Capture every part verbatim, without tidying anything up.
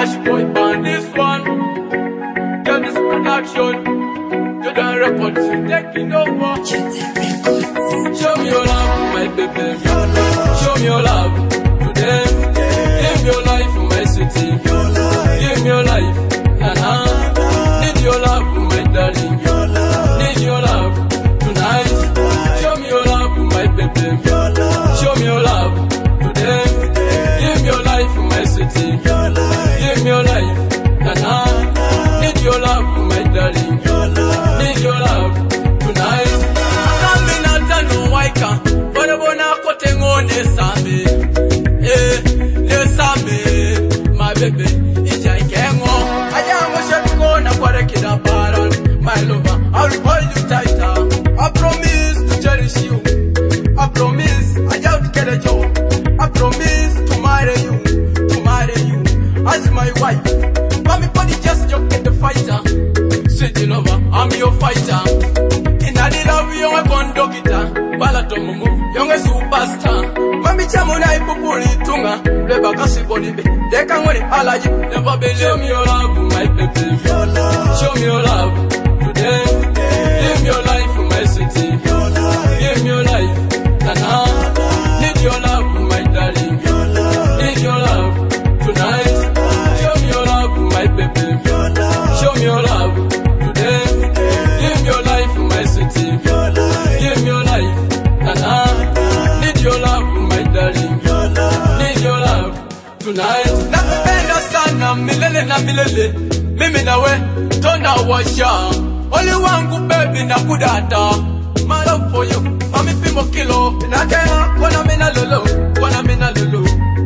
Ash boy on this one. Get this production. You done records, you taking over. Show me your love, my baby. Show me your love today. Live your life, my city. Live your life, Nana. Need your love, my darling. Need your love tonight. Show me your love, my baby. Show me your love today. Live your life, my city. Live your life, Nana. Need your love, my darling. Need your love tonight. Nami natano waika. Bona bona kote ngone same. Eh, le same. My baby, ija ikengo. Aja ngoshe kona kware kida paran. My lover, I will hold you tighter. I promise to cherish you. I promise I just get a job. I promise to marry you, to marry you as my wife. Mommy body just joke get the fighter. Sweet lover, I'm your fighter. In a love you a gondo guitar. Balatomo move, young a superstar. Mami chamuna ipupuli tunga. Reba kasi bonibe. Deka ngoni alaji. Never believe. Show me your love, my baby. Show me your love today. Live your life, my city. Live your life, Nana. Need your love, my darling. Need your love tonight. Show me your love, my baby. Show me your love today. Live your life, my city. Live your life, Nana. Need your love, my darling. Need your love tonight. Nakupenda sana milele na milele. Mimi nawe tona washa. Only wangu baby na kudata. My love for you, mami pimo kilo. Nakea kona mina lolo, kona mina lolo.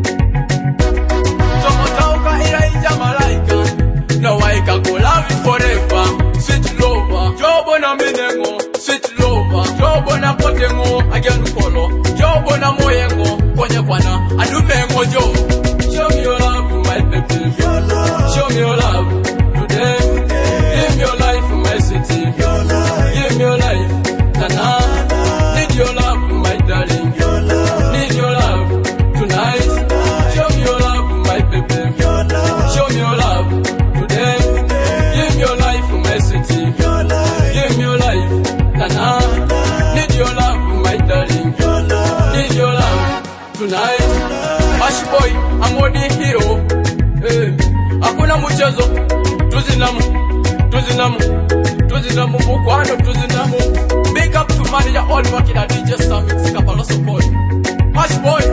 Tomo tauka ira ija malaika. No I can go love you forever. Sweet lover, jobo na minengo. Sweet lover, jobo na kotengo. Agenu kolo, jobo na moyengo. Konye kwana, adumengo jo. Show me your love, my baby. Show me your love today. Live your life, my city. Live your life, Nana. Need your love, my darling. Need your love tonight. Show me your love, my baby. Show me your love today. Live your life, my city. Live your life, Nana. Need your love, my darling. Need your love tonight. Ash boy, I'm on the hero. Eh, hakuna mchezo. Tuzinamu, tuzinamu, tuzinamu mukwano, tuzinamu. Big up to manager all working at D J Summit, Kapalo support. Ash boy.